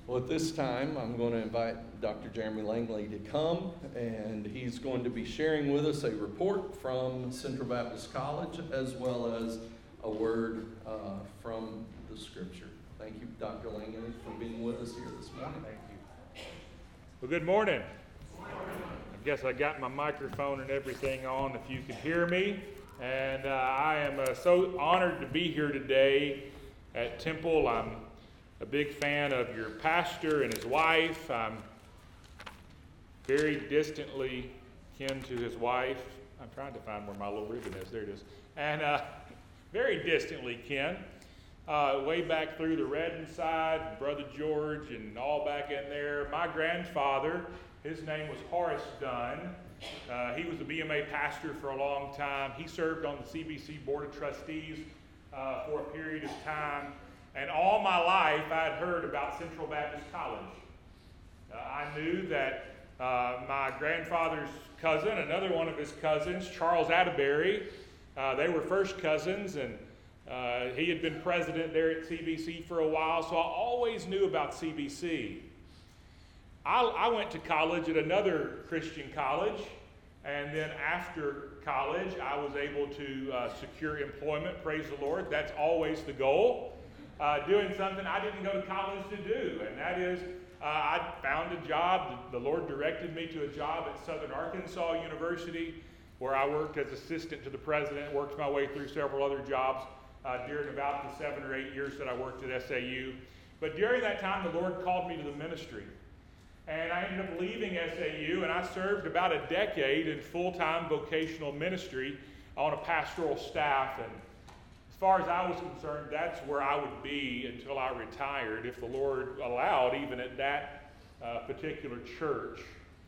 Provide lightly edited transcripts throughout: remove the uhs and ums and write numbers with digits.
Well, at this time, I'm going to invite Dr. Jeremy Langley to come, and he's going to be sharing with us a report from Central Baptist College, as well as a word from the Scripture. Thank you, Dr. Langley, for being with us here this morning. Thank you. Well, good morning. I guess I got my microphone and everything on if you can hear me. And I am so honored to be here today at Temple. I'm a big fan of your pastor and his wife. I'm very distantly kin to his wife. I'm trying to find where my little ribbon is. There it is. And very distantly kin. Way back through the Redden side, Brother George and all back in there. My grandfather, his name was Horace Dunn. He was a BMA pastor for a long time. He served on the CBC Board of Trustees for a period of time. And all my life, I had heard about Central Baptist College. I knew that my grandfather's cousin, another one of his cousins, Charles Atterbury, they were first cousins, and he had been president there at CBC for a while, so I always knew about CBC. I went to college at another Christian college, and then after college, I was able to secure employment, praise the Lord. That's always the goal. Doing something I didn't go to college to do, and that is I found a job. The Lord directed me to a job at Southern Arkansas University, where I worked as assistant to the president, worked my way through several other jobs during about the 7 or 8 years that I worked at SAU. But during that time, the Lord called me to the ministry. And I ended up leaving SAU, and I served about a decade in full-time vocational ministry on a pastoral staff. And as far as I was concerned, that's where I would be until I retired, if the Lord allowed, even at that particular church.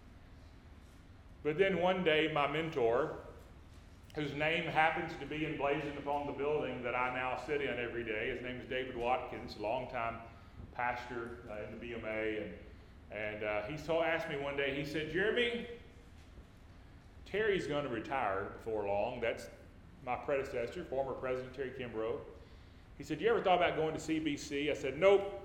But then one day, my mentor, whose name happens to be emblazoned upon the building that I now sit in every day, his name is David Watkins, a longtime pastor in the BMA, and he asked me one day, he said, "Jeremy, Terry's going to retire before long." That's my predecessor, former President Terry Kimbrough. He said, "You ever thought about going to CBC?" I said, "Nope."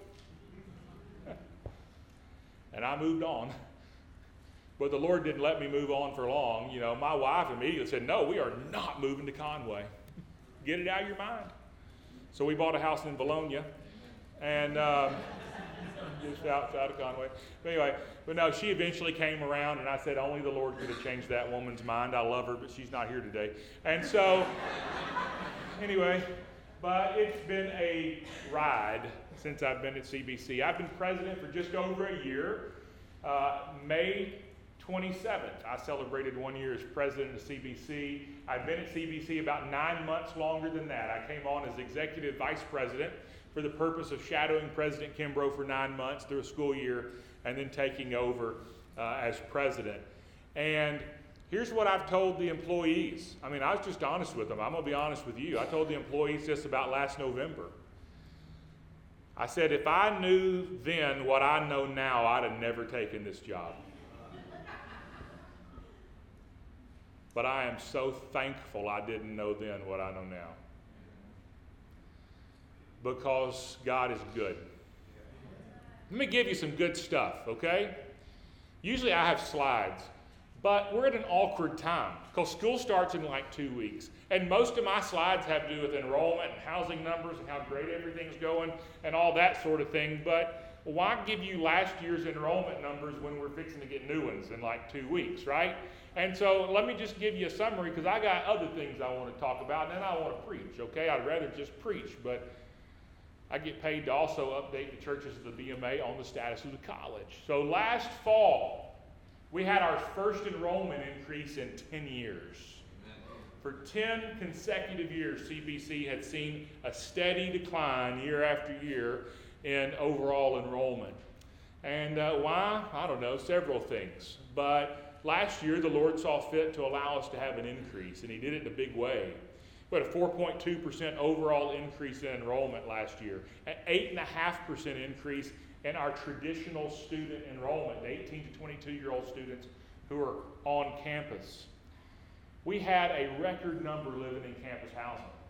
And I moved on. But the Lord didn't let me move on for long. You know, my wife immediately said, "No, we are not moving to Conway. Get it out of your mind." So we bought a house in Bologna, and just outside of Conway. But anyway, no, she eventually came around, and I said, only the Lord could have changed that woman's mind. I love her, but she's not here today. And so, anyway, but it's been a ride since I've been at CBC. I've been president for just over a year. May 27th, I celebrated 1 year as president of CBC. I've been at CBC about 9 months longer than that. I came on as executive vice president for the purpose of shadowing President Kimbrough for 9 months through a school year, and then taking over as president. And here's what I've told the employees. I mean, I was just honest with them. I'm going to be honest with you. I told the employees just about last November. I said, if I knew then what I know now, I'd have never taken this job. But I am so thankful I didn't know then what I know now. Because God is good. Let me give you some good stuff, okay? Usually I have slides, but we're at an awkward time because school starts in like 2 weeks. And most of my slides have to do with enrollment and housing numbers and how great everything's going and all that sort of thing. But why give you last year's enrollment numbers when we're fixing to get new ones in like 2 weeks, right? And so let me just give you a summary, because I got other things I want to talk about, and then I want to preach, okay? I'd rather just preach, but I get paid to also update the churches of the BMA on the status of the college. So last fall, we had our first enrollment increase in 10 years. For 10 consecutive years, CBC had seen a steady decline year after year in overall enrollment. And why? I don't know, several things. But last year, the Lord saw fit to allow us to have an increase, and He did it in a big way. We had a 4.2% overall increase in enrollment last year, an 8.5% increase in our traditional student enrollment, the 18 to 22-year-old students who are on campus. We had a record number living in campus housing.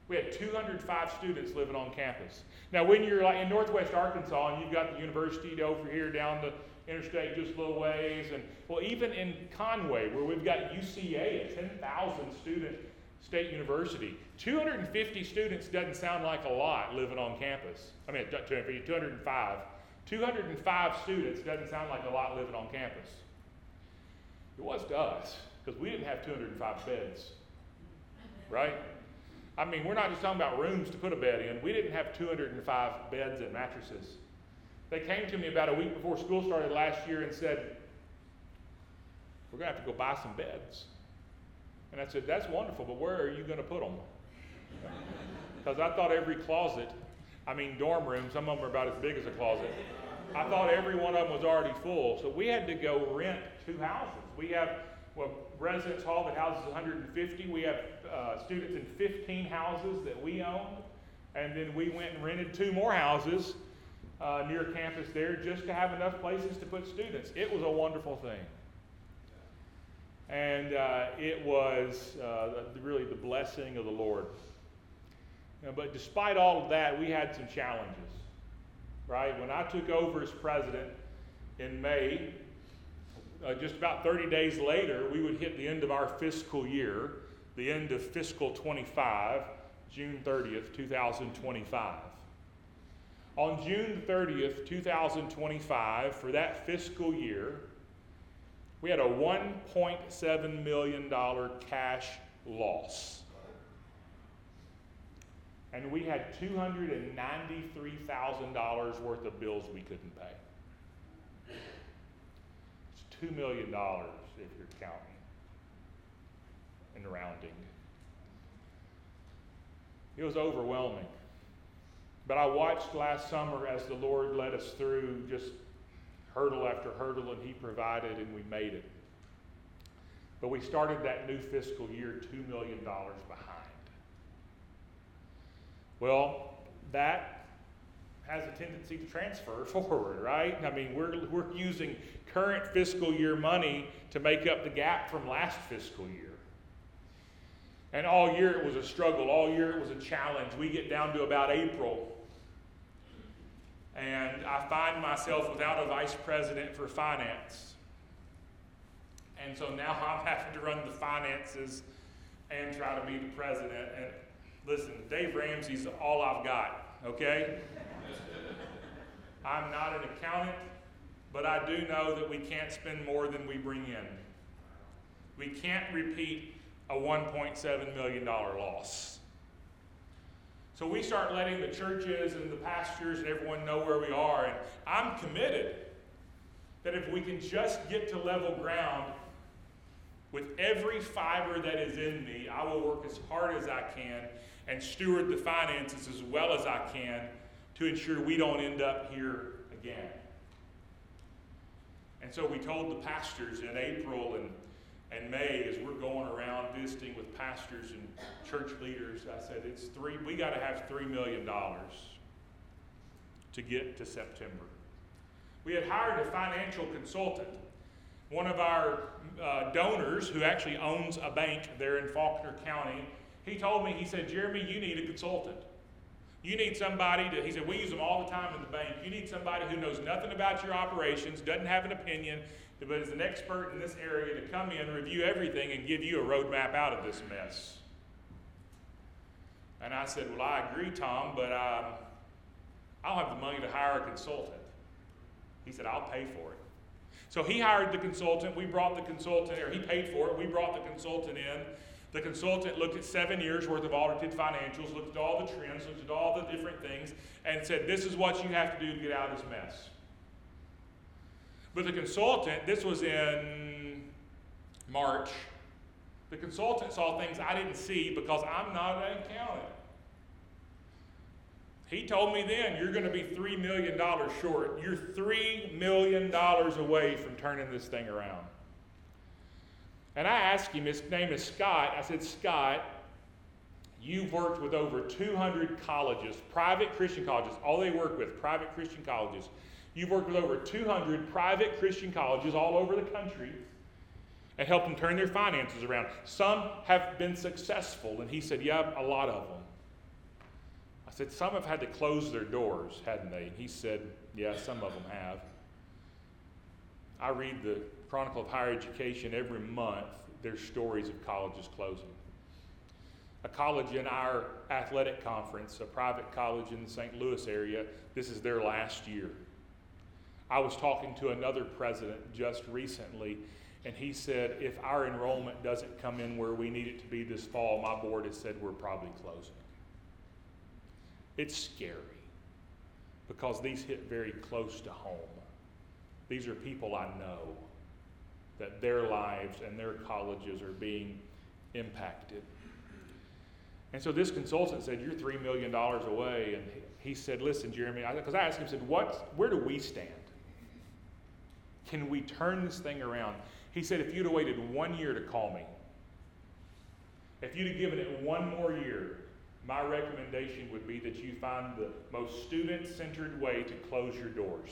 We had 205 students living on campus. Now, when you're like in Northwest Arkansas and you've got the university over here down the interstate just a little ways, and well, even in Conway, where we've got UCA, a 10,000 student state university, 250 students doesn't sound like a lot living on campus. I mean, 205. 205 students doesn't sound like a lot living on campus. It was to us, because we didn't have 205 beds, right? I mean, we're not just talking about rooms to put a bed in. We didn't have 205 beds and mattresses. They came to me about a week before school started last year and said, we're going to have to go buy some beds. And I said, that's wonderful, but where are you going to put them? Because I thought every closet, dorm rooms, some of them are about as big as a closet. I thought every one of them was already full. So we had to go rent 2 houses. We have residence hall that houses 150. We have students in 15 houses that we own. And then we went and rented 2 more houses near campus there just to have enough places to put students. It was a wonderful thing. And it was really the blessing of the Lord. But despite all of that, we had some challenges, right? When I took over as president in May, just about 30 days later, we would hit the end of our fiscal year, the end of fiscal 25, June 30th, 2025. On June 30th, 2025, for that fiscal year, we had a $1.7 million cash loss. And we had $293,000 worth of bills we couldn't pay. It's $2 million if you're counting and rounding. It was overwhelming. But I watched last summer as the Lord led us through just hurdle after hurdle, and He provided, and we made it. But we started that new fiscal year $2 million behind. Well, that has a tendency to transfer forward, right? We're using current fiscal year money to make up the gap from last fiscal year. And all year it was a struggle. All year it was a challenge. We get down to about April, and I find myself without a vice president for finance. And so now I'm having to run the finances and try to be the president. And listen, Dave Ramsey's all I've got, okay? I'm not an accountant, but I do know that we can't spend more than we bring in. We can't repeat a $1.7 million loss. So we start letting the churches and the pastors and everyone know where we are, and I'm committed that if we can just get to level ground with every fiber that is in me, I will work as hard as I can and steward the finances as well as I can to ensure we don't end up here again. And so we told the pastors in April and May, as we're going around visiting with pastors and church leaders, I said, we got to have $3 million to get to September. We had hired a financial consultant. One of our donors, who actually owns a bank there in Faulkner County, he told me, he said, Jeremy, you need a consultant. You need somebody he said, we use them all the time in the bank. You need somebody who knows nothing about your operations, doesn't have an opinion, but is an expert in this area to come in, review everything, and give you a roadmap out of this mess. And I said, well, I agree, Tom, but I don't have the money to hire a consultant. He said, I'll pay for it. So he hired the consultant. We brought the consultant, or he paid for it. We brought the consultant in. The consultant looked at 7 years worth of audited financials, looked at all the trends, looked at all the different things, and said, this is what you have to do to get out of this mess. But the consultant, this was in March, the consultant saw things I didn't see because I'm not an accountant. He told me then, you're going to be $3 million short. You're $3 million away from turning this thing around. And I asked him, his name is Scott, I said, Scott, you've worked with over 200 colleges, private Christian colleges, all they work with, private Christian colleges. You've worked with over 200 private Christian colleges all over the country and helped them turn their finances around. Some have been successful. And he said, yeah, a lot of them. said, some have had to close their doors, hadn't they? And he said, yeah, some of them have. I read the Chronicle of Higher Education every month. There's stories of colleges closing. A college in our athletic conference, a private college in the St. Louis area, this is their last year. I was talking to another president just recently, and he said, if our enrollment doesn't come in where we need it to be this fall, my board has said we're probably closing. It's scary because these hit very close to home. These are people I know that their lives and their colleges are being impacted. And so this consultant said, you're $3 million away. And he said, listen, Jeremy, because I asked him, I said, where do we stand? Can we turn this thing around? He said, if you'd have waited 1 year to call me, if you'd have given it one more year, my recommendation would be that you find the most student-centered way to close your doors.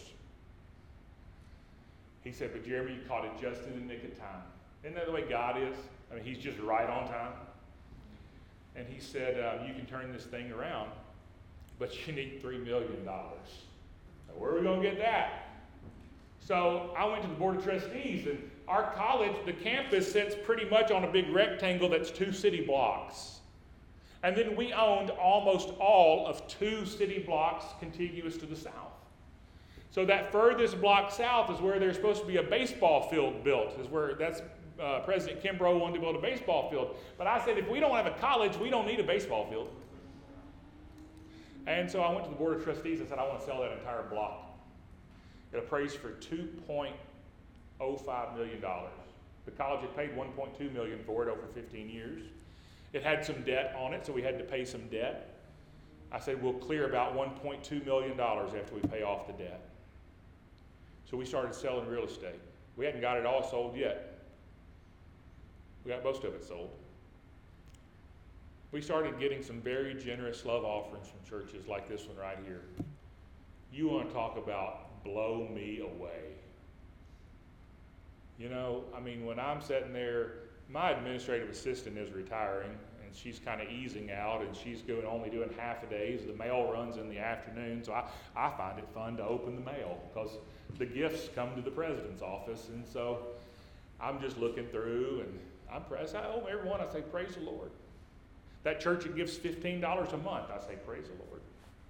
He said, but Jeremy, you caught it just in the nick of time. Isn't that the way God is? I mean, he's just right on time. And he said, you can turn this thing around, but you need $3 million. Now, where are we going to get that? So I went to the Board of Trustees, and our college, the campus, sits pretty much on a big rectangle that's 2 city blocks. And then we owned almost all of 2 city blocks contiguous to the south. So that furthest block south is where there's supposed to be a baseball field built, President Kimbrough wanted to build a baseball field. But I said, if we don't have a college, we don't need a baseball field. And so I went to the Board of Trustees and said, I want to sell that entire block. It appraised for $2.05 million. The college had paid $1.2 million for it over 15 years. It had some debt on it, so we had to pay some debt. I said, we'll clear about $1.2 million after we pay off the debt. So we started selling real estate. We hadn't got it all sold yet. We got most of it sold. We started getting some very generous love offerings from churches like this one right here. You want to talk about blow me away. You know, I mean, when I'm sitting there, my administrative assistant is retiring, and she's kind of easing out, and she's only doing half a days. The mail runs in the afternoon, so I find it fun to open the mail because the gifts come to the president's office, and so I'm just looking through, and I'm pressed. Everyone, I say, praise the Lord. That church that gives $15 a month, I say, praise the Lord.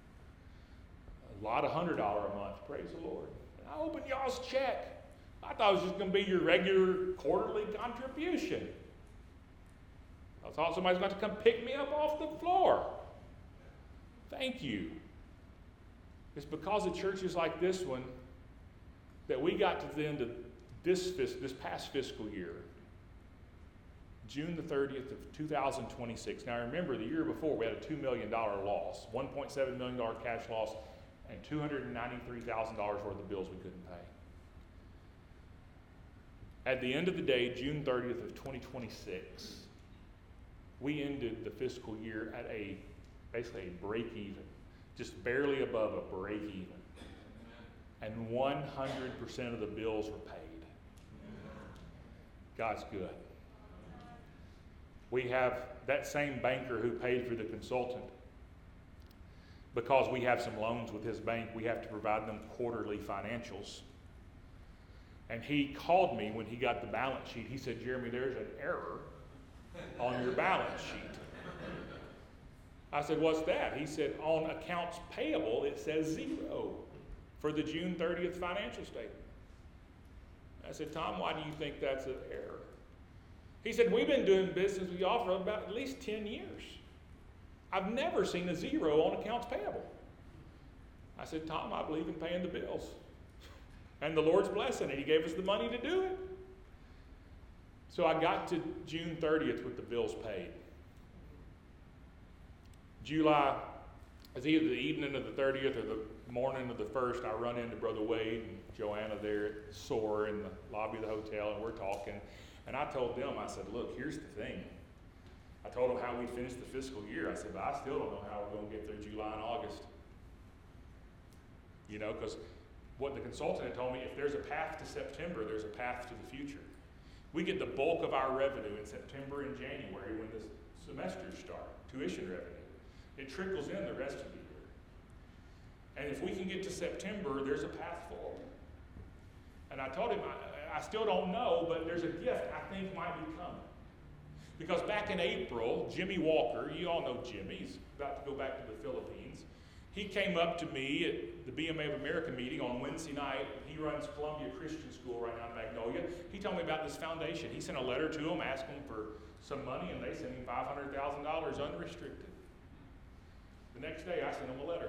A lot of $100 a month, praise the Lord. And I open y'all's check. I thought it was just going to be your regular quarterly contribution. I thought somebody's going to come pick me up off the floor. Thank you. It's because of churches like this one that we got to the end of this past fiscal year, June the 30th of 2026. Now remember, the year before we had a $2 million loss, $1.7 million cash loss, and $293,000 worth of bills we couldn't pay. At the end of the day, June 30th of 2026, we ended the fiscal year at basically a break even, just barely above a break even. And 100% of the bills were paid. God's good. We have that same banker who paid for the consultant. Because we have some loans with his bank, we have to provide them quarterly financials. And he called me when he got the balance sheet. He said, Jeremy, there's an error on your balance sheet. I said, what's that? He said, on accounts payable, it says 0 for the June 30th financial statement. I said, Tom, why do you think that's an error? He said, we've been doing business with y'all for about at least 10 years. I've never seen a 0 on accounts payable. I said, Tom, I believe in paying the bills. And the Lord's blessing it. He gave us the money to do it. So I got to June 30th with the bills paid. July, it's either the evening of the 30th or the morning of the 1st, I run into Brother Wade and Joanna there at SOAR in the lobby of the hotel, and we're talking. And I told them, I said, look, here's the thing. I told them how we finished the fiscal year. I said, but I still don't know how we're going to get through July and August. You know, because what the consultant had told me, if there's a path to September, there's a path to the future. We get the bulk of our revenue in September and January when the semesters start, tuition revenue. It trickles in the rest of the year. And if we can get to September, there's a path forward. And I told him, I still don't know, but there's a gift I think might be coming. Because back in April, Jimmy Walker, you all know Jimmy, he's about to go back to the Philippines. He came up to me at the BMA of America meeting on Wednesday night. He runs Columbia Christian School right now in Magnolia. He told me about this foundation. He sent a letter to them asking for some money, and they sent him $500,000 unrestricted. The next day, I sent him a letter.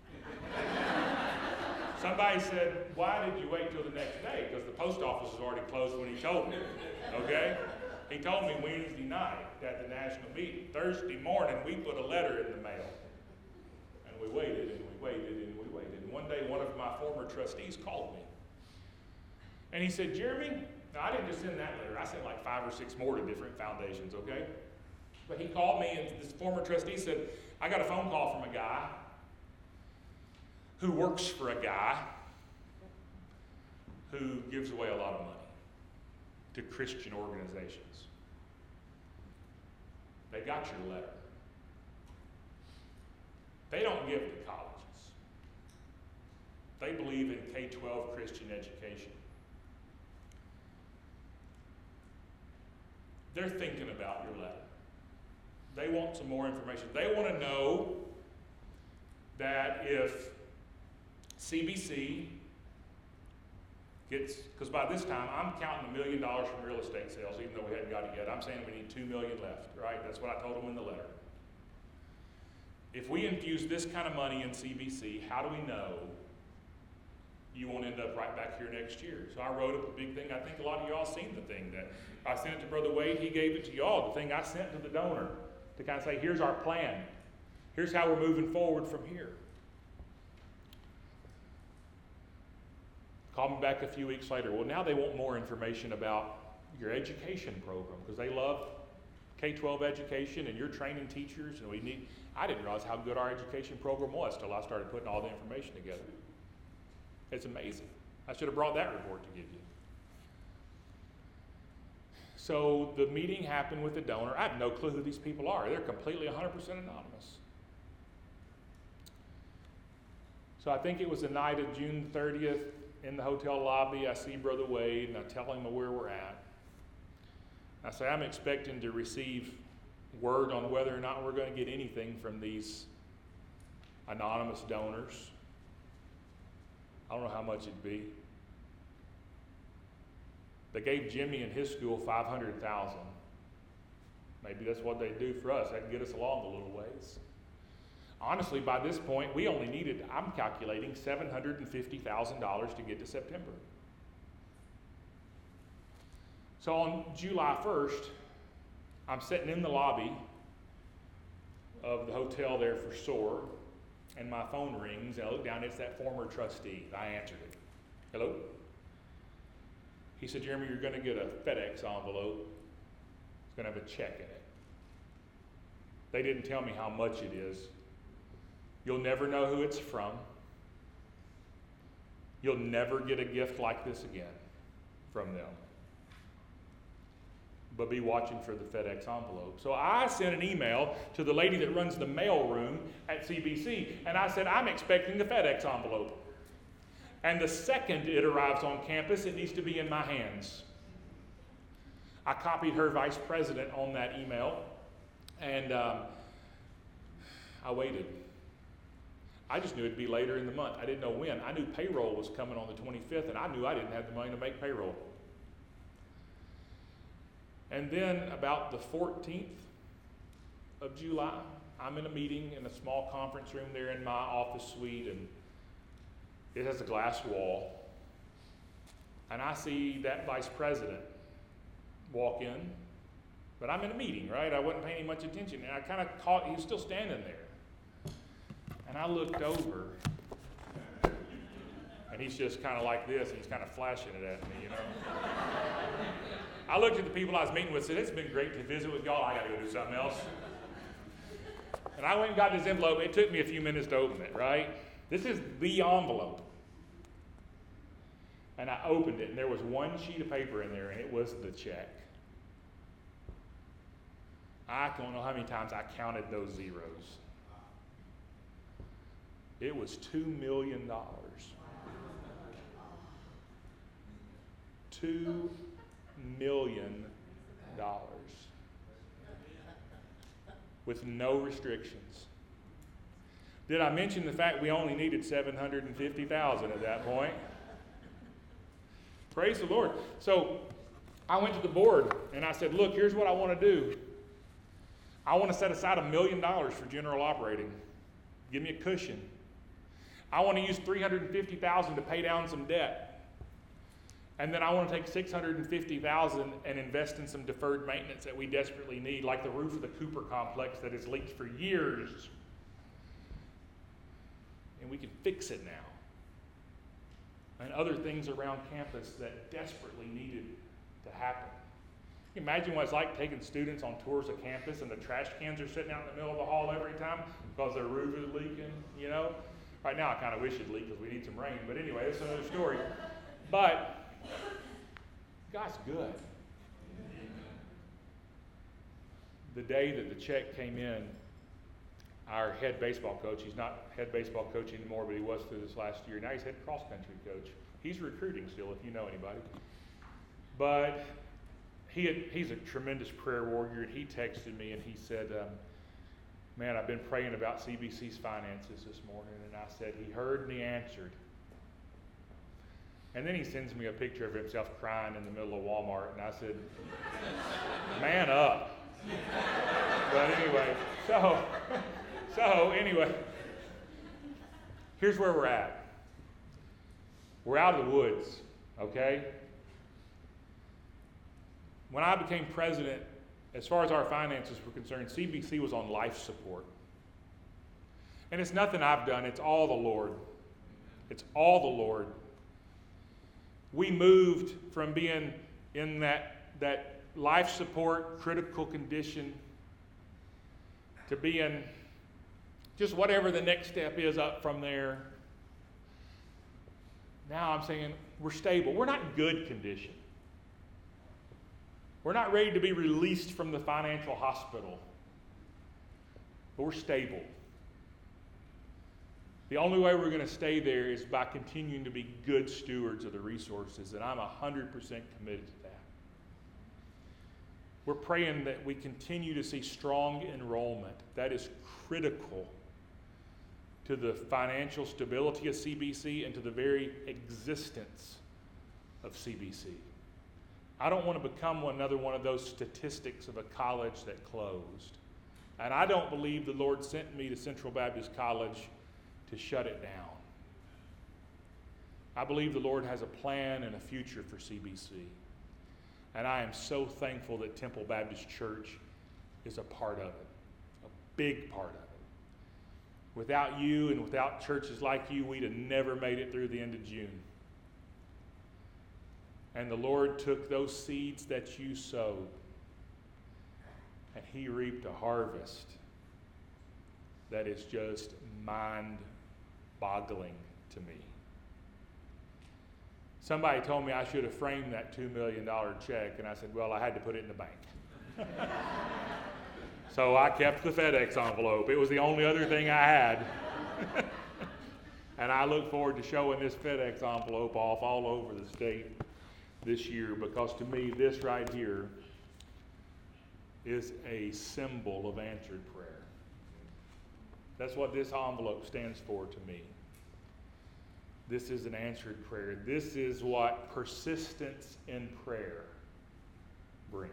Somebody said, why did you wait till the next day? Because the post office was already closed when he told me, okay? He told me Wednesday night at the national meeting. Thursday morning, we put a letter in the mail. And we waited, and we waited, and we waited. And one day, one of my former trustees called me. And he said, Jeremy, now I didn't just send that letter. I sent like 5 or 6 more to different foundations, okay? But he called me, and this former trustee said, I got a phone call from a guy who works for a guy who gives away a lot of money to Christian organizations. They got your letter. They don't give to colleges. They believe in K-12 Christian education. They're thinking about your letter. They want some more information. They want to know that if CBC gets, because by this time I'm counting $1 million from real estate sales, even though we hadn't got it yet. I'm saying we need $2 million left, right? That's what I told them in the letter. If we infuse this kind of money in CBC, how do we know you won't end up right back here next year? So I wrote up a big thing. I think a lot of y'all seen the thing that I sent it to Brother Wade. He gave it to y'all, the thing I sent to the donor to kind of say, here's our plan. Here's how we're moving forward from here. Called me back a few weeks later. Well, now they want more information about your education program because they love K-12 education and you're training teachers. And I didn't realize how good our education program was till I started putting all the information together. It's amazing. I should have brought that report to give you. So the meeting happened with the donor. I have no clue who these people are. They're completely 100% anonymous. So I think it was the night of June 30th in the hotel lobby. I see Brother Wade and I tell him where we're at. I say, I'm expecting to receive word on whether or not we're going to get anything from these anonymous donors. I don't know how much it'd be. They gave Jimmy and his school $500,000. Maybe that's what they do for us. That'd get us along a little ways. Honestly, by this point, we only needed, I'm calculating, $750,000 to get to September. So on July 1st, I'm sitting in the lobby of the hotel there for SOAR, and my phone rings, and I look down, it's that former trustee. I answered it. Hello? He said, Jeremy, you're going to get a FedEx envelope. It's going to have a check in it. They didn't tell me how much it is. You'll never know who it's from. You'll never get a gift like this again from them. But be watching for the FedEx envelope. So I sent an email to the lady that runs the mail room at CBC, and I said, I'm expecting the FedEx envelope. And the second it arrives on campus, it needs to be in my hands. I copied her vice president on that email, and I waited. I just knew it'd be later in the month. I didn't know when. I knew payroll was coming on the 25th, and I knew I didn't have the money to make payroll. And then about the 14th of July, I'm in a meeting in a small conference room there in my office suite, and it has a glass wall. And I see that vice president walk in, but I'm in a meeting, right? I wasn't paying much attention, and I kind of caught, he was still standing there. And I looked over, and he's just kind of like this, and he's kind of flashing it at me, you know. I looked at the people I was meeting with and said, it's been great to visit with y'all. I got to go do something else. And I went and got this envelope. It took me a few minutes to open it, right? This is the envelope. And I opened it, and there was one sheet of paper in there, and it was the check. I don't know how many times I counted those zeros. It was $2 million. $2 million. With no restrictions. Did I mention the fact we only needed $750,000 at that point? Praise the Lord. So I went to the board and I said, look, here's what I want to do. I want to set aside $1 million for general operating. Give me a cushion. I want to use $350,000 to pay down some debt. And then I want to take $650,000 and invest in some deferred maintenance that we desperately need, like the roof of the Cooper complex that has leaked for years. And we can fix it now. And other things around campus that desperately needed to happen. Can you imagine what it's like taking students on tours of campus and the trash cans are sitting out in the middle of the hall every time because their roof is leaking, you know? Right now I kind of wish it'd leak because we need some rain, but anyway, that's another story. But God's good. The day that the check came in, our head baseball coach, he's not head baseball coach anymore, but he was through this last year. Now he's head cross-country coach. He's recruiting still, if you know anybody. But he's a tremendous prayer warrior, and he texted me and he said, man, I've been praying about CBC's finances this morning. And I said, he heard and he answered. And then he sends me a picture of himself crying in the middle of Walmart, and I said, man up. But anyway, so anyway, here's where we're at. We're out of the woods, okay? When I became president, as far as our finances were concerned, CBC was on life support. And it's nothing I've done, it's all the Lord. It's all the Lord. We moved from being in that life support, critical condition, to being just whatever the next step is up from there. Now I'm saying we're stable. We're not in good condition. We're not ready to be released from the financial hospital, but we're stable. The only way we're going to stay there is by continuing to be good stewards of the resources, and I'm 100% committed to that. We're praying that we continue to see strong enrollment. That is critical to the financial stability of CBC and to the very existence of CBC. I don't want to become another one of those statistics of a college that closed. And I don't believe the Lord sent me to Central Baptist College to shut it down. I believe the Lord has a plan and a future for CBC. And I am so thankful that Temple Baptist Church is a part of it, a big part of it. Without you and without churches like you, we'd have never made it through the end of June. And the Lord took those seeds that you sowed, and He reaped a harvest that is just mind-boggling to me. Somebody told me I should have framed that $2 million check, and I said, well, I had to put it in the bank. So I kept the FedEx envelope. It was the only other thing I had. And I look forward to showing this FedEx envelope off all over the state this year, because to me, this right here is a symbol of answered prayer. That's what this envelope stands for to me. This is an answered prayer. This is what persistence in prayer brings.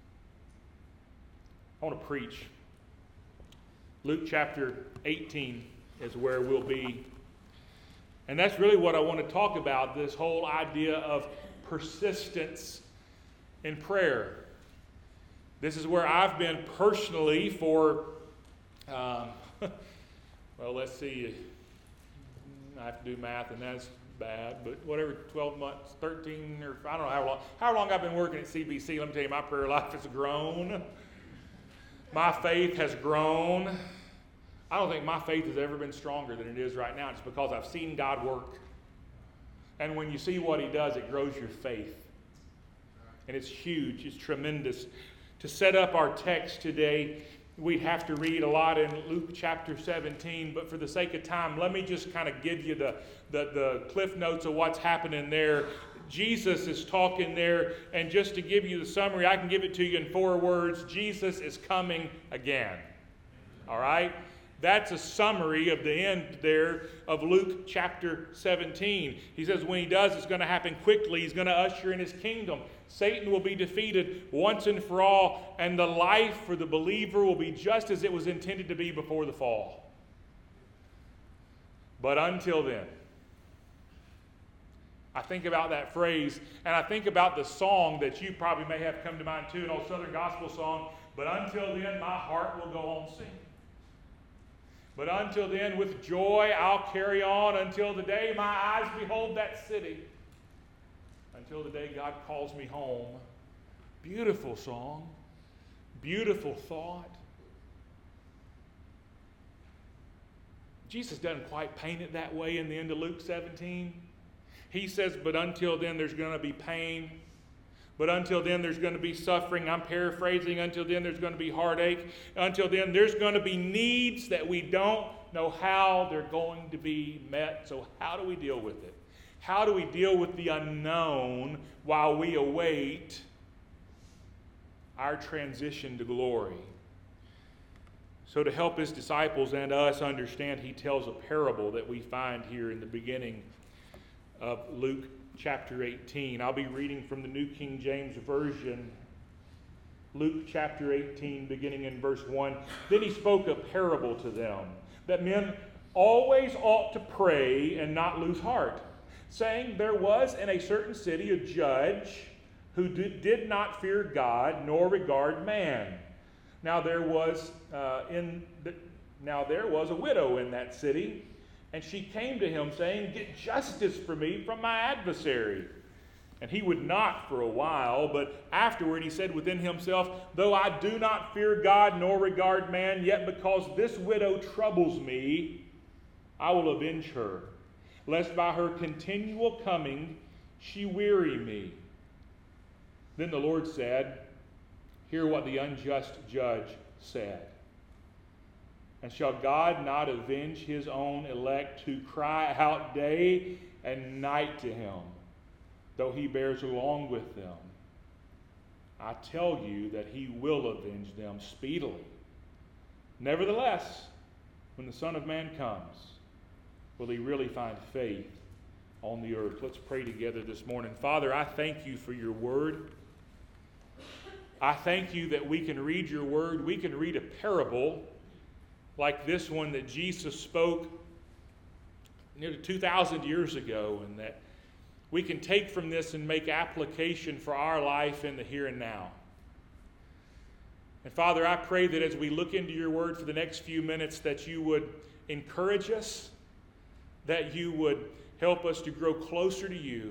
I want to preach. Luke chapter 18 is where we'll be. And that's really what I want to talk about, this whole idea of persistence in prayer. This is where I've been personally for, well, let's see, I have to do math and that's bad, but whatever, 12 months, 13, or I don't know how long I've been working at CBC. Let me tell you, my prayer life has grown. My faith has grown. I don't think my faith has ever been stronger than it is right now. It's because I've seen God work. And when you see what He does, it grows your faith. And it's huge. It's tremendous. To set up our text today we'd have to read a lot in Luke chapter 17, but for the sake of time, let me just kind of give you the cliff notes of what's happening there. Jesus is talking there, and just to give you the summary, I can give it to you in 4 words. Jesus is coming again. All right? That's a summary of the end there of Luke chapter 17. He says when he does, it's going to happen quickly. He's going to usher in his kingdom. Satan will be defeated once and for all, and the life for the believer will be just as it was intended to be before the fall. But until then, I think about that phrase, and I think about the song that you probably may have come to mind too, an old Southern gospel song, but until then my heart will go on singing. But until then, with joy I'll carry on until the day my eyes behold that city. Until the day God calls me home. Beautiful song. Beautiful thought. Jesus doesn't quite paint it that way in the end of Luke 17. He says, but until then there's going to be pain. But until then there's going to be suffering. I'm paraphrasing. Until then there's going to be heartache. Until then there's going to be needs that we don't know how they're going to be met. So how do we deal with it? How do we deal with the unknown while we await our transition to glory? So to help his disciples and us understand, he tells a parable that we find here in the beginning of Luke chapter 18. I'll be reading from the New King James Version. Luke chapter 18, beginning in verse 1. Then he spoke a parable to them, that men always ought to pray and not lose heart, saying, there was in a certain city a judge who did not fear God nor regard man. Now there was a widow in that city, and she came to him saying, get justice for me from my adversary. And he would not for a while, but afterward he said within himself, though I do not fear God nor regard man, yet because this widow troubles me, I will avenge her, lest by her continual coming she weary me. Then the Lord said, hear what the unjust judge said. And shall God not avenge his own elect who cry out day and night to him, though he bears along with them? I tell you that he will avenge them speedily. Nevertheless, when the Son of Man comes, will he really find faith on the earth? Let's pray together this morning. Father, I thank you for your word. I thank you that we can read your word. We can read a parable like this one that Jesus spoke nearly 2,000 years ago, and that we can take from this and make application for our life in the here and now. And Father, I pray that as we look into your word for the next few minutes, that you would encourage us, that you would help us to grow closer to you.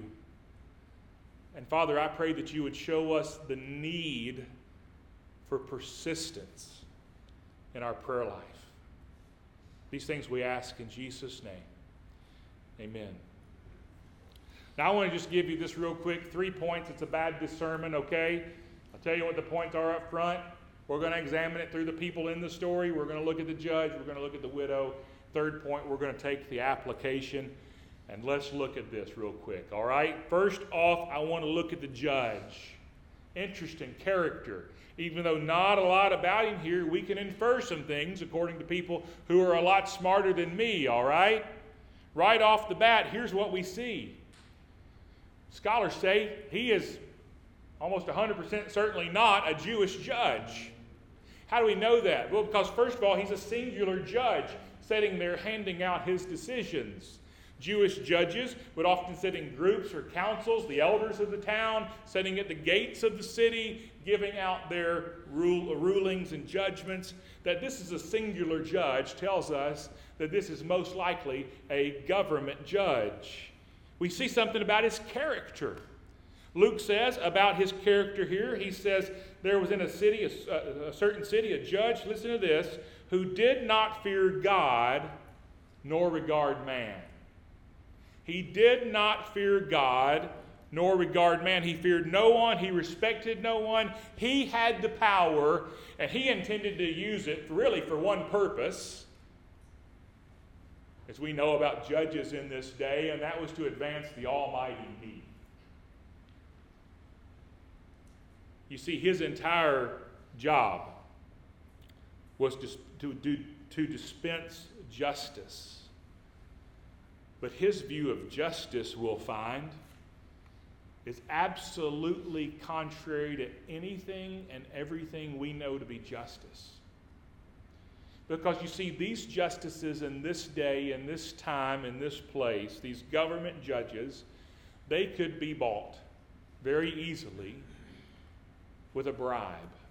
And Father, I pray that you would show us the need for persistence in our prayer life. These things we ask in Jesus' name. Amen. Now I want to just give you this real quick, 3 points. It's a Baptist sermon, okay? I'll tell you what the points are up front. We're going to examine it through the people in the story. We're going to look at the judge. We're going to look at the widow. Third point, we're going to take the application. And let's look at this real quick, all right? First off, I want to look at the judge. Interesting character. Even though not a lot about him here, we can infer some things according to people who are a lot smarter than me, all right? Right off the bat, here's what we see. Scholars say he is almost 100% certainly not a Jewish judge. How do we know that? Well, because first of all, he's a singular judge sitting there handing out his decisions. Jewish judges would often sit in groups or councils, the elders of the town, sitting at the gates of the city, giving out their rulings and judgments. That this is a singular judge tells us that this is most likely a government judge. We see something about his character. Luke says about his character here, he says there was in a city, a certain city, a judge, listen to this, who did not fear God nor regard man. He did not fear God nor regard man. He feared no one. He respected no one. He had the power, and he intended to use it really for one purpose, as we know about judges in this day, and that was to advance the almighty he. You see, his entire job was to dispense justice. But his view of justice, we'll find, is absolutely contrary to anything and everything we know to be justice. Because you see, these justices in this day, in this time, in this place, these government judges, they could be bought very easily with a bribe.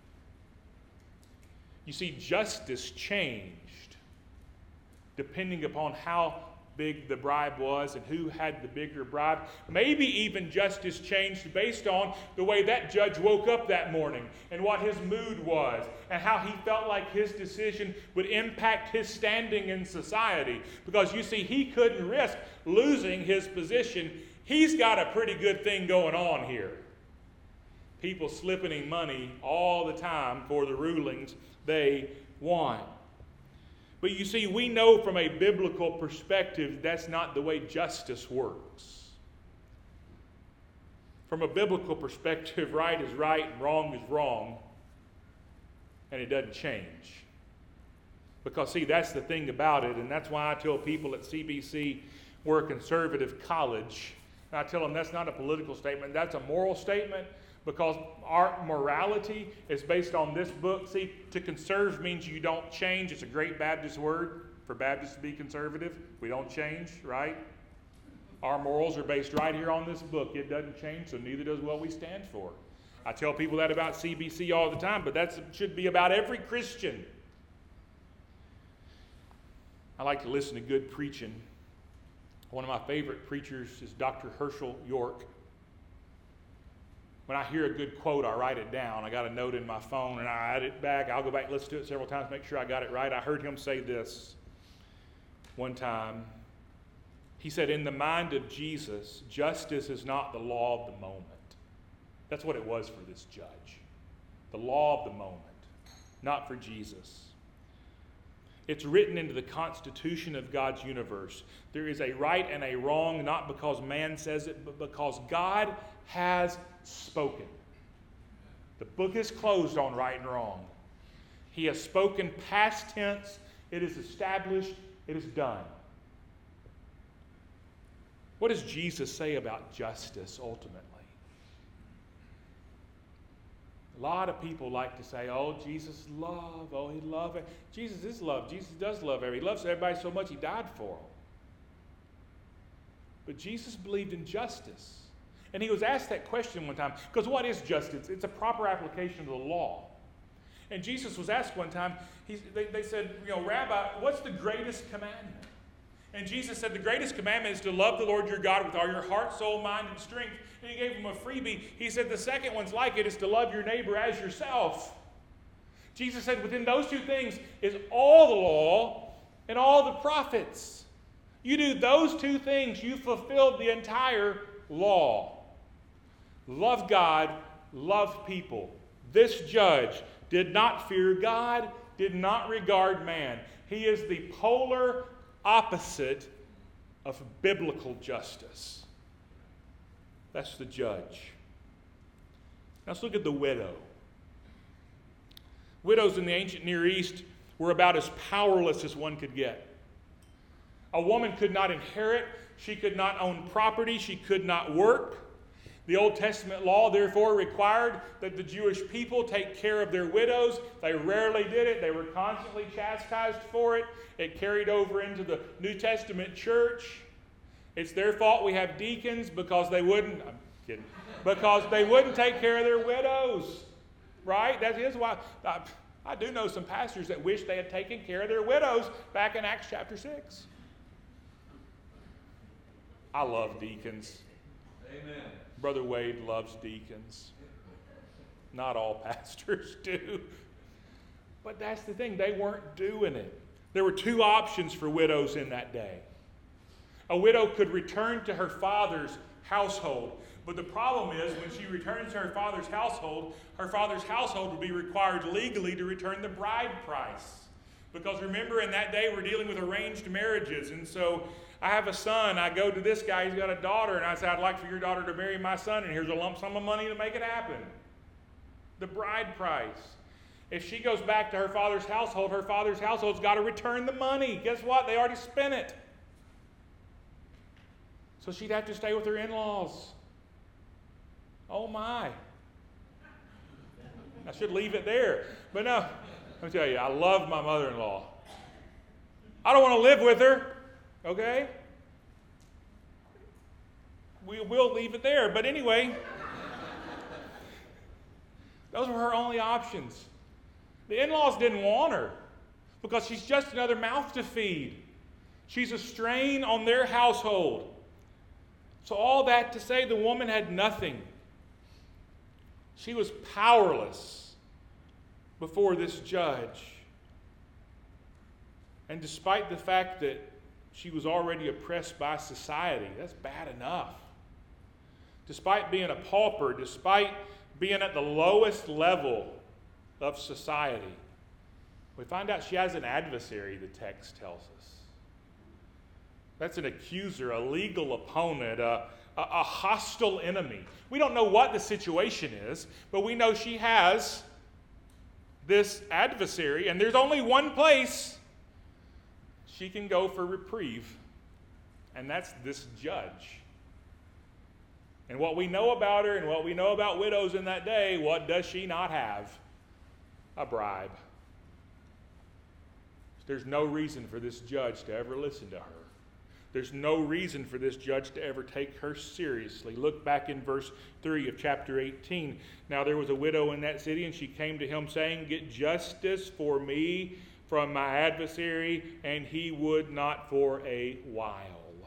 You see, justice changed depending upon how big the bribe was and who had the bigger bribe. Maybe even justice changed based on the way that judge woke up that morning and what his mood was and how he felt like his decision would impact his standing in society. Because you see, he couldn't risk losing his position. He's got a pretty good thing going on here. People slipping him money all the time for the rulings they want. But you see, we know from a biblical perspective that's not the way justice works. From a biblical perspective, right is right and wrong is wrong, and it doesn't change. Because, see, that's the thing about it, and that's why I tell people at CBC we're a conservative college. And I tell them that's not a political statement, that's a moral statement. Because our morality is based on this book. See, to conserve means you don't change. It's a great Baptist word for Baptists to be conservative. We don't change, right? Our morals are based right here on this book. It doesn't change, so neither does what we stand for. I tell people that about CBC all the time, but that should be about every Christian. I like to listen to good preaching. One of my favorite preachers is Dr. Herschel York. When I hear a good quote, I write it down. I got a note in my phone, and I add it back. I'll go back and listen to it several times, make sure I got it right. I heard him say this one time. He said, in the mind of Jesus, justice is not the law of the moment. That's what it was for this judge. The law of the moment, not for Jesus. It's written into the constitution of God's universe. There is a right and a wrong, not because man says it, but because God has spoken. The book is closed on right and wrong. He has spoken past tense. It is established. It is done. What does Jesus say about justice ultimately? A lot of people like to say, oh, Jesus is love. Oh, he loved it. Jesus is love. Jesus does love everybody. He loves everybody so much he died for them. But Jesus believed in justice. And he was asked that question one time, because what is justice? It's a proper application of the law. And Jesus was asked one time, they said, Rabbi, what's the greatest commandment? And Jesus said, the greatest commandment is to love the Lord your God with all your heart, soul, mind, and strength. And he gave him a freebie. He said the second one's like it is to love your neighbor as yourself. Jesus said within those two things is all the law and all the prophets. You do those two things, you fulfilled the entire law. Love God, love people. This judge did not fear God, did not regard man. He is the polar opposite of biblical justice. That's the judge. Now let's look at the widow. Widows in the ancient Near East were about as powerless as one could get. A woman could not inherit. She could not own property. She could not work. The Old Testament law, therefore, required that the Jewish people take care of their widows. They rarely did it. They were constantly chastised for it. It carried over into the New Testament church. It's their fault we have deacons because they wouldn't, I'm kidding, because they wouldn't take care of their widows, right? That is why, I do know some pastors that wish they had taken care of their widows back in Acts chapter 6. I love deacons. Amen. Brother Wade loves deacons. Not all pastors do. But that's the thing, they weren't doing it. There were two options for widows in that day. A widow could return to her father's household, But the problem is, when she returns to her father's household will be required legally to return the bride price. Because remember, in that day, we're dealing with arranged marriages. And so I have a son, I go to this guy, he's got a daughter, and I say, I'd like for your daughter to marry my son, and here's a lump sum of money to make it happen. The bride price. If she goes back to her father's household's got to return the money. Guess what? They already spent it. So she'd have to stay with her in-laws. Oh my. I should leave it there. But no, let me tell you, I love my mother-in-law. I don't want to live with her, okay? We'll leave it there. But anyway, those were her only options. The in-laws didn't want her because she's just another mouth to feed. She's a strain on their household. So all that to say, the woman had nothing. She was powerless before this judge. And despite the fact that she was already oppressed by society, that's bad enough. Despite being a pauper, despite being at the lowest level of society, we find out she has an adversary, the text tells us. That's an accuser, a legal opponent, a hostile enemy. We don't know what the situation is, but we know she has this adversary, and there's only one place she can go for reprieve, and that's this judge. And what we know about her and what we know about widows in that day, what does she not have? A bribe. There's no reason for this judge to ever listen to her. There's no reason for this judge to ever take her seriously. Look back in verse 3 of chapter 18. Now there was a widow in that city, and she came to him saying, "Get justice for me from my adversary," and he would not for a while.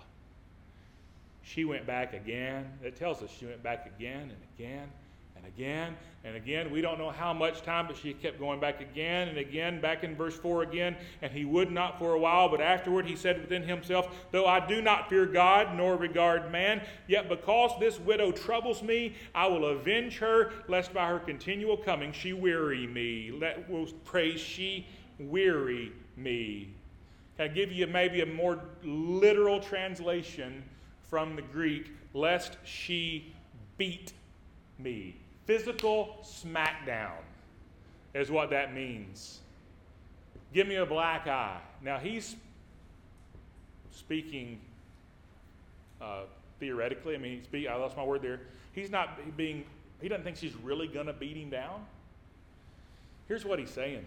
She went back again. It tells us she went back again and again and again and again. We don't know how much time, but she kept going back again and again, back in verse 4 again. And he would not for a while, but afterward he said within himself, "Though I do not fear God nor regard man, yet because this widow troubles me, I will avenge her, lest by her continual coming she weary me." We'll pray, she weary me. Can I give you maybe a more literal translation from the Greek? Lest she beat me. Physical smackdown is what that means. Give me a black eye. Now he's speaking theoretically. I lost my word there. He doesn't think she's really going to beat him down. Here's what he's saying.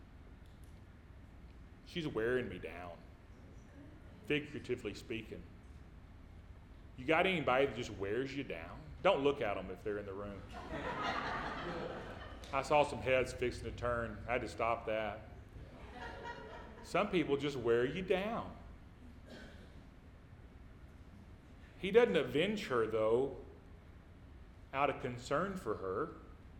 She's wearing me down, figuratively speaking. You got anybody that just wears you down? Don't look at them if they're in the room. I saw some heads fixing to turn. I had to stop that. Some people just wear you down. He doesn't avenge her, though, out of concern for her.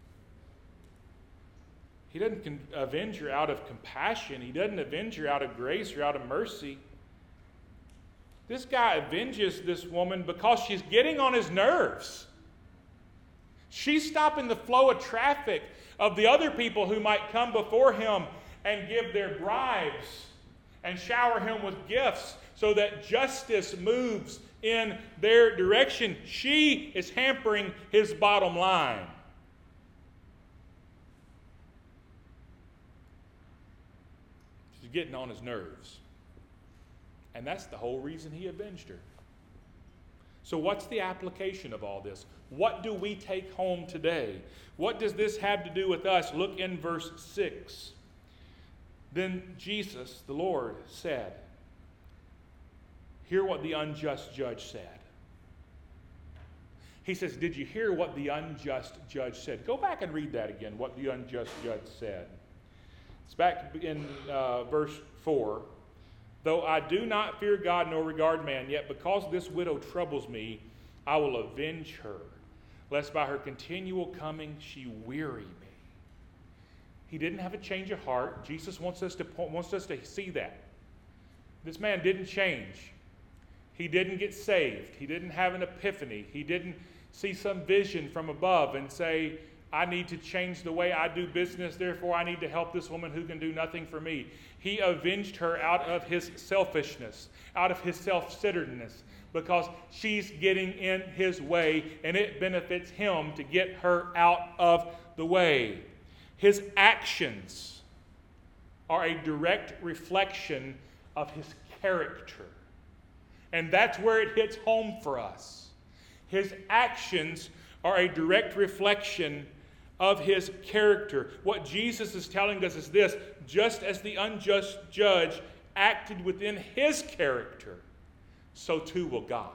He doesn't avenge her out of compassion. He doesn't avenge her out of grace or out of mercy. This guy avenges this woman because she's getting on his nerves. She's stopping the flow of traffic of the other people who might come before him and give their bribes and shower him with gifts so that justice moves in their direction. She is hampering his bottom line. She's getting on his nerves. And that's the whole reason he avenged her. So what's the application of all this? What do we take home today? What does this have to do with us? Look in verse 6. Then Jesus, the Lord, said, hear what the unjust judge said. He says, did you hear what the unjust judge said? Go back and read that again, what the unjust judge said. It's back in verse 4. Though I do not fear God nor regard man, yet because this widow troubles me, I will avenge her, lest by her continual coming she weary me. He didn't have a change of heart. Jesus wants us to see that. This man didn't change. He didn't get saved. He didn't have an epiphany. He didn't see some vision from above and say, I need to change the way I do business, therefore I need to help this woman who can do nothing for me. He avenged her out of his selfishness, out of his self-centeredness, because she's getting in his way, and it benefits him to get her out of the way. His actions are a direct reflection of his character. And that's where it hits home for us. His actions are a direct reflection of his character. What Jesus is telling us is this: just as the unjust judge acted within his character, so too will God.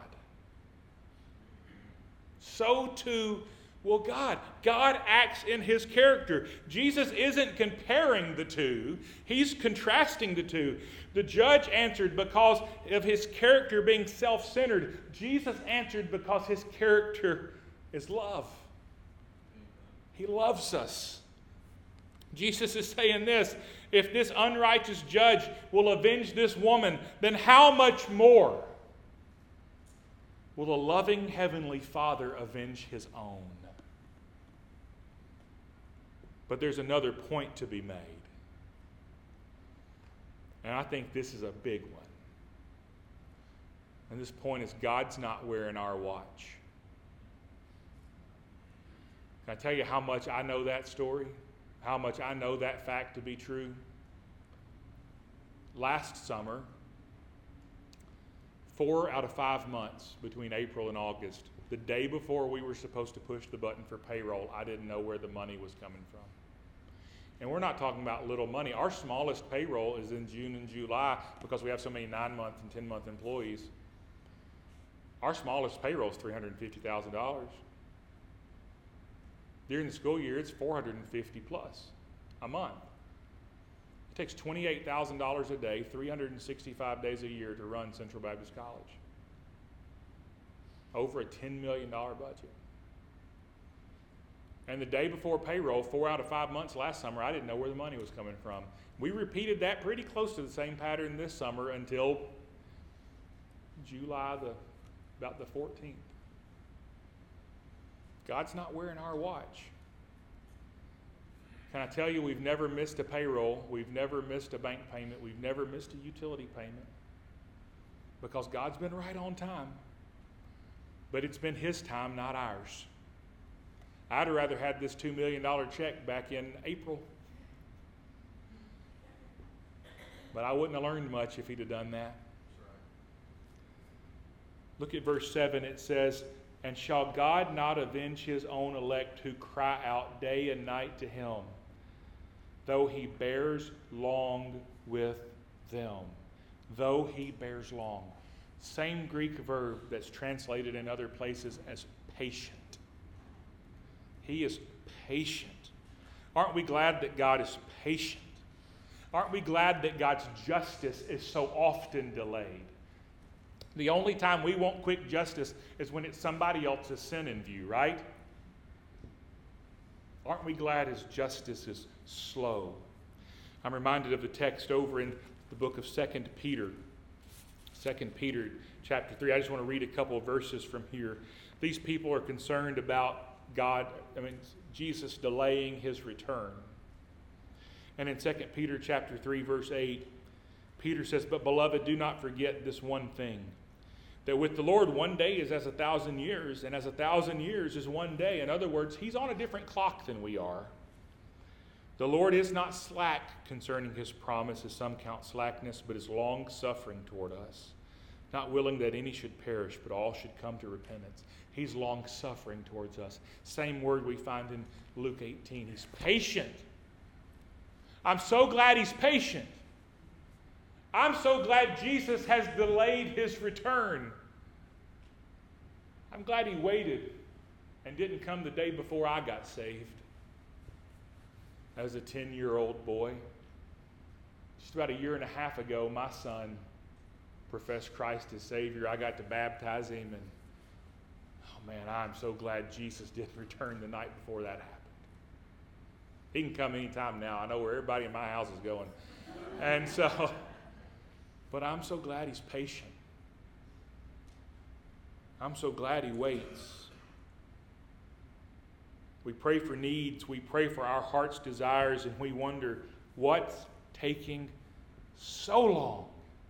So too will God. God acts in his character. Jesus isn't comparing the two. He's contrasting the two. The judge answered because of his character being self-centered. Jesus answered because his character is love. He loves us. Jesus is saying this: if this unrighteous judge will avenge this woman, then how much more will the loving Heavenly Father avenge his own? But there's another point to be made. And I think this is a big one. And this point is, God's not wearing our watch. Can I tell you how much I know that story? How much I know that fact to be true? Last summer, 4 out of 5 months between April and August, the day before we were supposed to push the button for payroll, I didn't know where the money was coming from. And we're not talking about little money. Our smallest payroll is in June and July because we have so many 9-month and 10-month employees. Our smallest payroll is $350,000. During the school year, it's $450 plus a month. It takes $28,000 a day, 365 days a year to run Central Baptist College. Over a $10 million budget. And the day before payroll, 4 out of 5 months last summer, I didn't know where the money was coming from. We repeated that pretty close to the same pattern this summer until July about the 14th. God's not wearing our watch. Can I tell you, we've never missed a payroll, we've never missed a bank payment, we've never missed a utility payment, because God's been right on time. But it's been his time, not ours. I'd have rather had this $2 million check back in April. But I wouldn't have learned much if he'd have done that. Look at verse 7. It says, "And shall God not avenge his own elect who cry out day and night to him, though he bears long with them?" Though he bears long. Same Greek verb that's translated in other places as patient. He is patient. Aren't we glad that God is patient? Aren't we glad that God's justice is so often delayed? The only time we want quick justice is when it's somebody else's sin in view, right? Aren't we glad his justice is slow? I'm reminded of the text over in the book of 2 Peter. 2 Peter chapter 3. I just want to read a couple of verses from here. These people are concerned about Jesus delaying his return. And in 2 Peter chapter 3, verse 8, Peter says, "But beloved, do not forget this one thing, that with the Lord 1 day is as 1,000 years, and as 1,000 years is 1 day." In other words, he's on a different clock than we are. "The Lord is not slack concerning his promise, as some count slackness, but is long-suffering toward us, not willing that any should perish, but all should come to repentance." He's long-suffering towards us. Same word we find in Luke 18. He's patient. I'm so glad he's patient. I'm so glad Jesus has delayed his return. I'm glad he waited and didn't come the day before I got saved. As a 10-year-old boy. Just about a year and a half ago, my son professed Christ as Savior. I got to baptize him, and oh man, I'm so glad Jesus didn't return the night before that happened. He can come anytime now. I know where everybody in my house is going. And so, but I'm so glad he's patient. I'm so glad he waits. We pray for needs. We pray for our heart's desires, and we wonder, what's taking so long?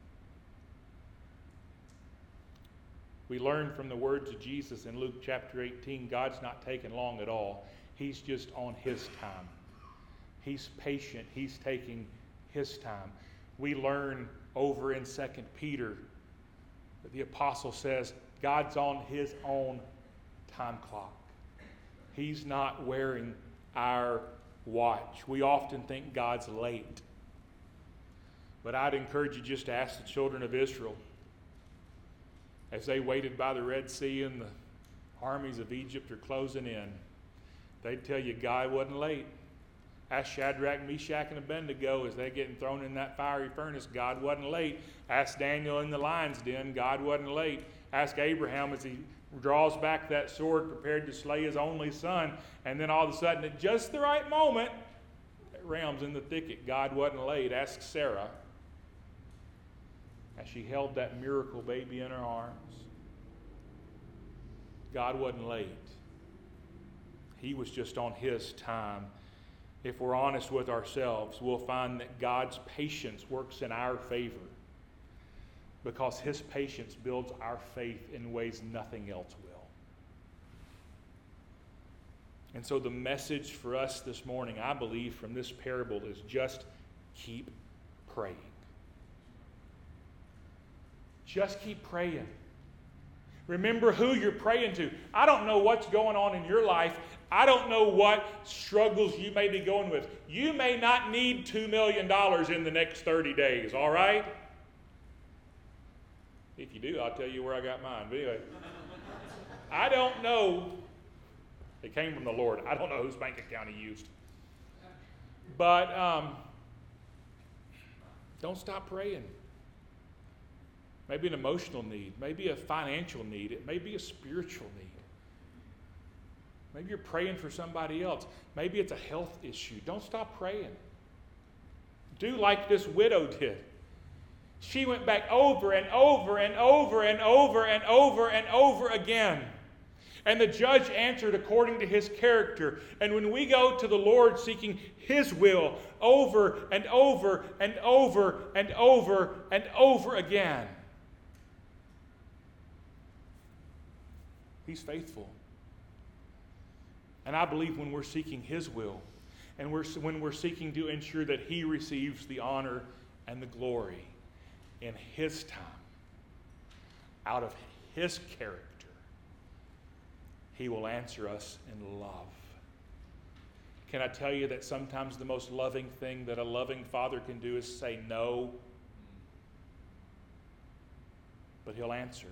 We learn from the words of Jesus in Luke chapter 18, God's not taking long at all. He's just on His time. He's patient. He's taking His time. We learn over in 2 Peter that the apostle says God's on His own time clock. He's not wearing our watch. We often think God's late. But I'd encourage you just to ask the children of Israel as they waited by the Red Sea and the armies of Egypt are closing in. They'd tell you God wasn't late. Ask Shadrach, Meshach, and Abednego as they're getting thrown in that fiery furnace. God wasn't late. Ask Daniel in the lion's den. God wasn't late. Ask Abraham as he draws back that sword prepared to slay his only son. And then all of a sudden, at just the right moment, that ram's in the thicket. God wasn't late. Ask Sarah as she held that miracle baby in her arms. God wasn't late. He was just on His time. If we're honest with ourselves, we'll find that God's patience works in our favor because His patience builds our faith in ways nothing else will. And so the message for us this morning, I believe, from this parable is just keep praying. Just keep praying. Remember who you're praying to. I don't know what's going on in your life. I don't know what struggles you may be going with. You may not need $2 million in the next 30 days, all right? If you do, I'll tell you where I got mine. But anyway, I don't know. It came from the Lord. I don't know whose bank account He used. But don't stop praying. Maybe an emotional need. Maybe a financial need. It may be a spiritual need. Maybe you're praying for somebody else. Maybe it's a health issue. Don't stop praying. Do like this widow did. She went back over and over and over and over and over and over again. And the judge answered according to his character. And when we go to the Lord seeking His will over and over and over and over and over again, He's faithful. And I believe when we're seeking His will, and when we're seeking to ensure that He receives the honor and the glory in His time, out of His character, He will answer us in love. Can I tell you that sometimes the most loving thing that a loving father can do is say no? But He'll answer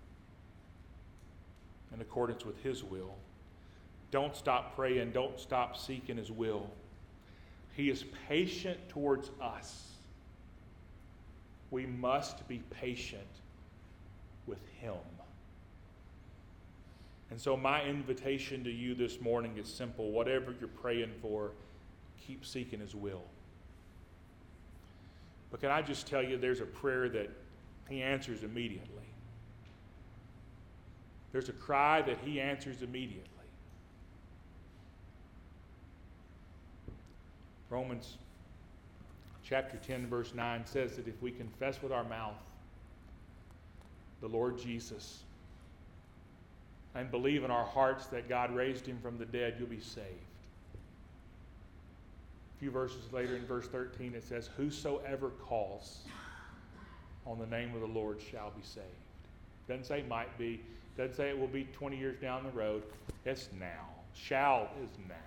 in accordance with His will. Don't stop praying. Don't stop seeking His will. He is patient towards us. We must be patient with Him. And so my invitation to you this morning is simple. Whatever you're praying for, keep seeking His will. But can I just tell you, there's a prayer that He answers immediately. There's a cry that He answers immediately. Romans chapter 10, verse 9 says that if we confess with our mouth the Lord Jesus and believe in our hearts that God raised Him from the dead, you'll be saved. A few verses later in verse 13 it says, whosoever calls on the name of the Lord shall be saved. Doesn't say might be. Doesn't say it will be 20 years down the road. It's now. Shall is now.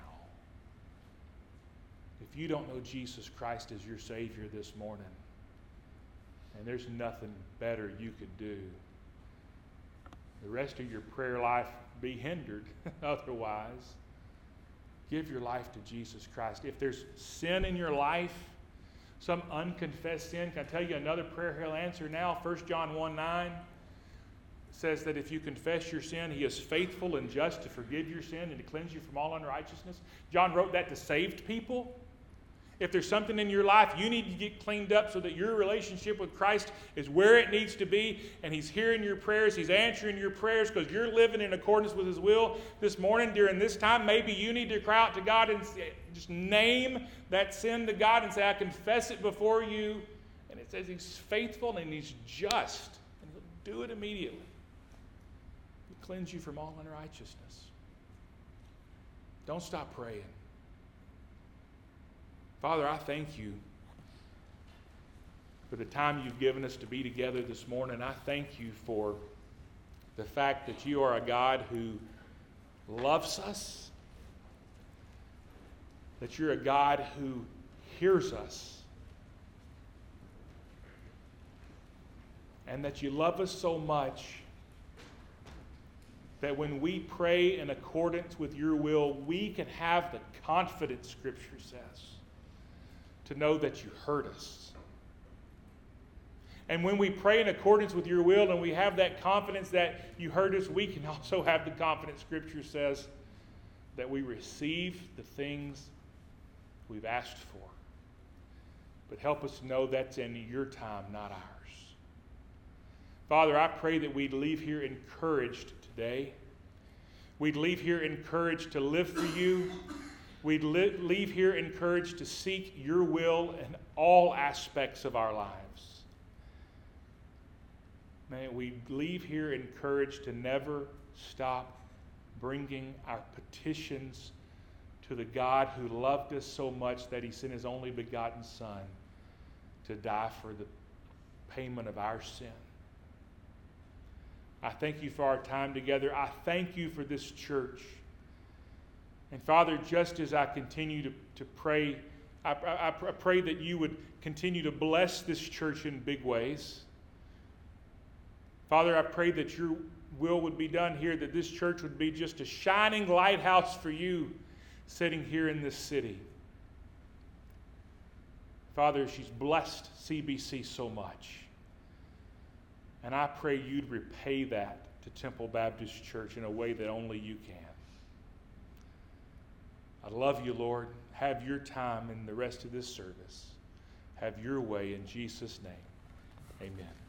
If you don't know Jesus Christ as your Savior this morning, and there's nothing better you could do, the rest of your prayer life be hindered otherwise. Give your life to Jesus Christ. If there's sin in your life, some unconfessed sin, can I tell you another prayer He'll answer now? 1 John 1:9 says that if you confess your sin, He is faithful and just to forgive your sin and to cleanse you from all unrighteousness. John wrote that to saved people. If there's something in your life you need to get cleaned up so that your relationship with Christ is where it needs to be, and He's hearing your prayers, He's answering your prayers because you're living in accordance with His will this morning during this time, maybe you need to cry out to God and just name that sin to God and say, I confess it before you. And it says He's faithful and He's just, and He'll do it immediately. He'll cleanse you from all unrighteousness. Don't stop praying. Father, I thank you for the time you've given us to be together this morning. I thank you for the fact that you are a God who loves us, that you're a God who hears us, and that you love us so much that when we pray in accordance with your will, we can have the confidence, Scripture says, to know that you heard us. And when we pray in accordance with your will and we have that confidence that you heard us, we can also have the confidence, Scripture says, that we receive the things we've asked for. But help us know that's in your time, not ours. Father, I pray that we'd leave here encouraged today. We'd leave here encouraged to live for you. We'd leave here encouraged to seek your will in all aspects of our lives. May we leave here encouraged to never stop bringing our petitions to the God who loved us so much that He sent His only begotten Son to die for the payment of our sin. I thank you for our time together. I thank you for this church. And Father, just as I continue to pray, I pray that you would continue to bless this church in big ways. Father, I pray that your will would be done here, that this church would be just a shining lighthouse for you sitting here in this city. Father, she's blessed CBC so much. And I pray you'd repay that to Temple Baptist Church in a way that only you can. I love you, Lord. Have your time in the rest of this service. Have your way in Jesus' name. Amen.